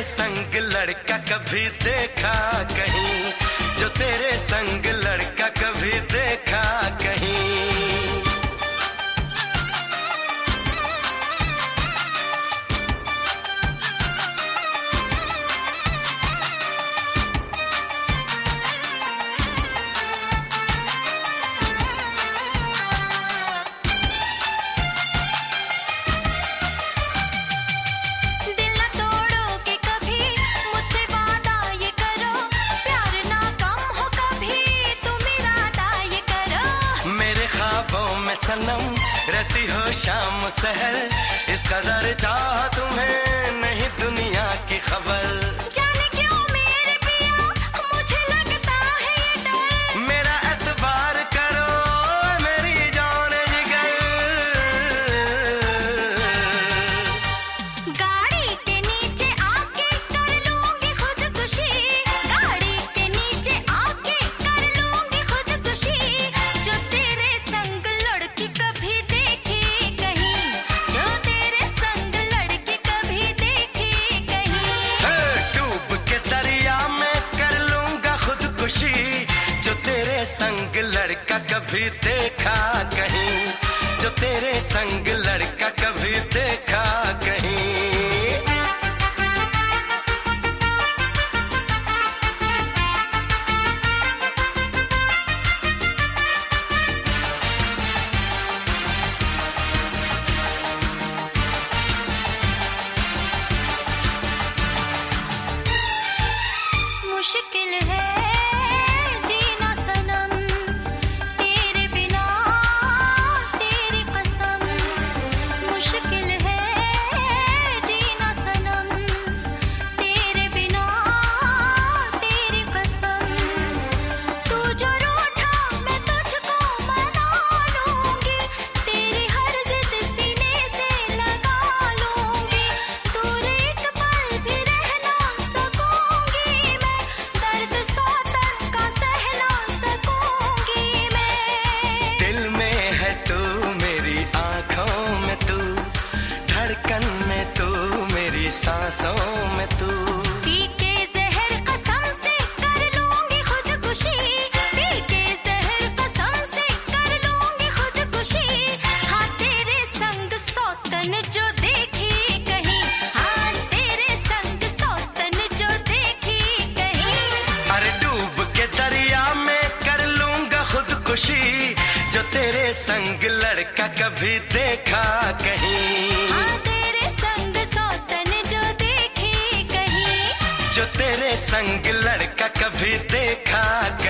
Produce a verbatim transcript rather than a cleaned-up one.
संग लड़का कभी देखा कहीं, जो तेरे संग लड़का कभी देखा कहीं। सनम रहती हो शाम सहर, इस कदर चाह तुम्हें नहीं दुनिया की खबर। जाने क्यों मेरे पिया मुझे लगता है ये डर, मेरा एतबार करो मेरी जान जिगर। गाड़ी के नीचे आके कर लूंगी खुदकुशी, गाड़ी के नीचे आके कर लूंगी खुदकुशी, जो तेरे संग लड़की कभी देखी कहीं, जो तेरे संग लड़की कभी देखी कहीं। डूब के दरिया में कर लूंगा खुदकुशी, जो तेरे संग लड़का कभी देखा कहीं, जो तेरे संग लड़का कभी देखा कहीं। मुश्किल है जीना सनम तेरे बिना, तेरी कसम। मुश्किल है जीना सनम तेरे बिना, तेरी कसम। तू जो रूठा मैं तुझको मना लूंगी, तेरी हर जिद सीने से लगा लूंगी। दूर एक पल भी रह ना सकूंगी मैं, दर्द सौतन का सहला सकूंगी मैं। दिल में है तू मेरी आंखों में तू, धड़कन में तू मेरी सांसों में तू। पी के जहर कसम से कर लूंगी खुदकुशी, पी के जहर कसम से कर लूंगी खुदकुशी। हाँ तेरे संग सौतन जो देखी कहीं, हाँ तेरे संग सौतन जो देखी कहीं। अरे डूब के दरिया में कर लूंगा खुदकुशी, जो तेरे संग लड़का कभी देखा कहीं, हाँ तेरे संग सौतन जो देखी कहीं, जो तेरे संग लड़का कभी देखा